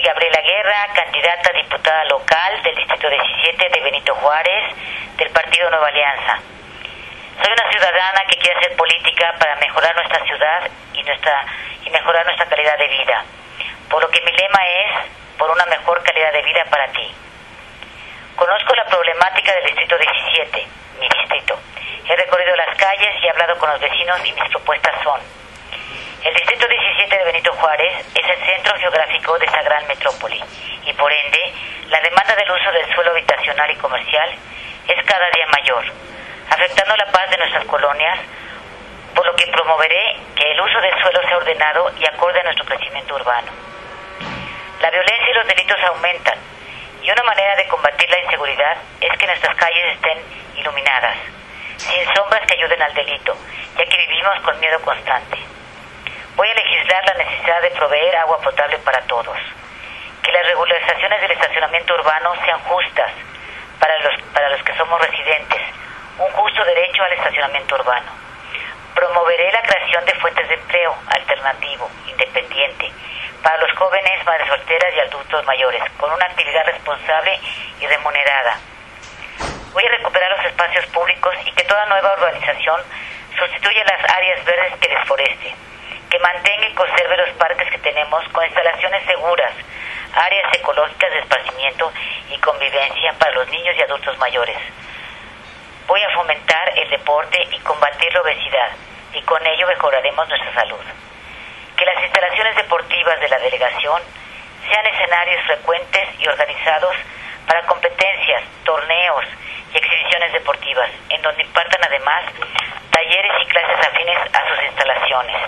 Gabriela Guerra, candidata a diputada local del Distrito 17 de Benito Juárez, del Partido Nueva Alianza. Soy una ciudadana que quiere hacer política para mejorar nuestra ciudad y mejorar nuestra calidad de vida, por lo que mi lema es, por una mejor calidad de vida para ti. Conozco la problemática del Distrito 17, mi distrito. He recorrido las calles y he hablado con los vecinos y mis propuestas son: el Distrito 17 de Benito Juárez es el centro geográfico de esta gran metrópoli y por ende la demanda del uso del suelo habitacional y comercial es cada día mayor, afectando la paz de nuestras colonias, por lo que promoveré que el uso del suelo sea ordenado y acorde a nuestro crecimiento urbano. La violencia y los delitos aumentan y una manera de combatir la inseguridad es que nuestras calles estén iluminadas, sin sombras que ayuden al delito, ya que vivimos con miedo constante. Voy a legislar la necesidad de proveer agua potable para todos, que las regularizaciones del estacionamiento urbano sean justas para los que somos residentes, un justo derecho al estacionamiento urbano. Promoveré la creación de fuentes de empleo alternativo, independiente, para los jóvenes, madres solteras y adultos mayores, con una actividad responsable y remunerada. Voy a recuperar los espacios públicos y que toda nueva urbanización sustituya las áreas verdes que desforeste, que mantenga y conserve los parques que tenemos con instalaciones seguras, áreas ecológicas de esparcimiento y convivencia para los niños y adultos mayores. Voy a fomentar el deporte y combatir la obesidad, y con ello mejoraremos nuestra salud. Que las instalaciones deportivas de la delegación sean escenarios frecuentes y organizados para competencias, torneos y exhibiciones deportivas, en donde impartan además talleres y clases afines a sus instalaciones.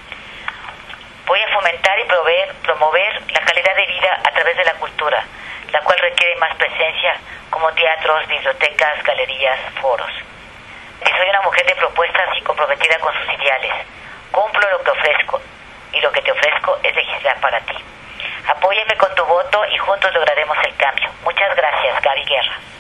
Voy a fomentar y promover la calidad de vida a través de la cultura, la cual requiere más presencia, como teatros, bibliotecas, galerías, foros. Y soy una mujer de propuestas y comprometida con sus ideales. Cumplo lo que ofrezco, y lo que te ofrezco es legislar para ti. Apóyame con tu voto y juntos lograremos el cambio. Muchas gracias, Gaby Guerra.